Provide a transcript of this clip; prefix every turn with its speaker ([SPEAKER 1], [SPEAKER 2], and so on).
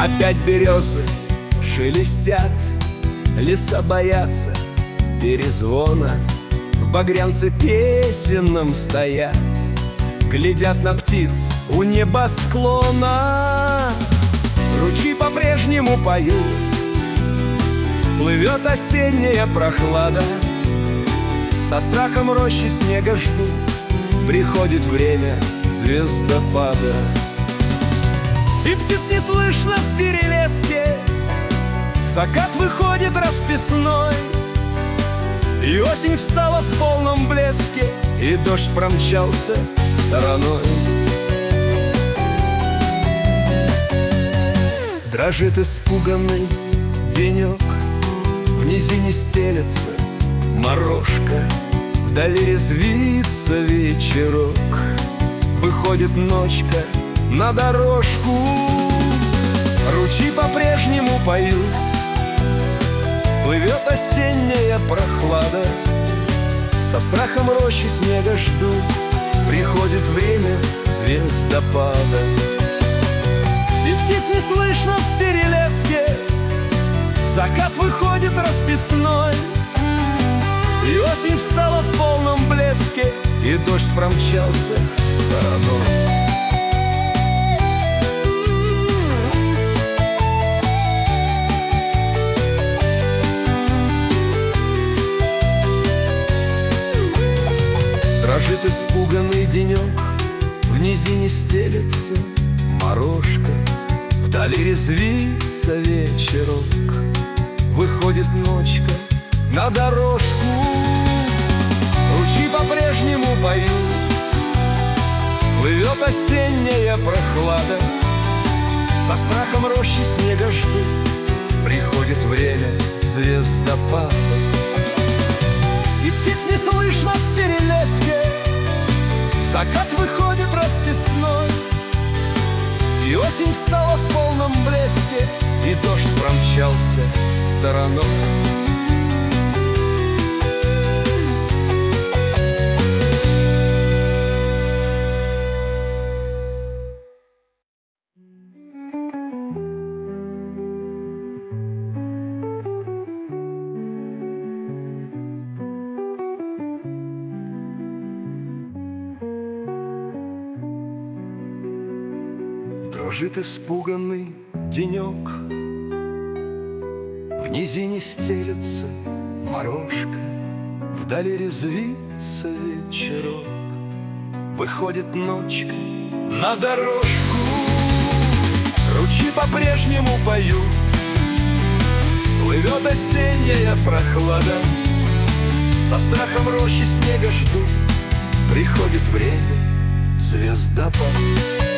[SPEAKER 1] Опять березы шелестят, леса боятся перезвона, в багрянце песенном стоят, глядят на птиц у небосклона. Ручьи по-прежнему поют, плывет осенняя прохлада, со страхом рощи снега ждут, приходит время звездопада. И птиц не слышно в перелеске, закат выходит расписной, и осень встала в полном блеске, и дождь промчался стороной. Дрожит испуганный денек, в низине стелется морожка, вдали резвится вечерок, выходит ночка на дорожку. Ручьи по-прежнему поют, плывет осенняя прохлада, со страхом рощи снега ждут, приходит время звездопада. И птиц не слышно в перелеске, закат выходит расписной, и осень встала в полном блеске, и дождь промчался стороной. Дрожит испуганный денек, в низине стелется морожка, вдали резвится вечерок, выходит ночка на дорожку. Ручьи по-прежнему поют, плывет осенняя прохлада, со страхом рощи снега ждут, приходит время звездопада. И птиц не слышно в перелеске, закат выходит расписной, и осень встала в полном блеске, и дождь промчался стороной. Дрожит испуганный денек, в низине стелется морожка, вдали резвится вечерок, выходит ночка на дорожку. Ручьи по-прежнему поют, плывет осенняя прохлада, со страхом рощи снега ждут, приходит время звездопада.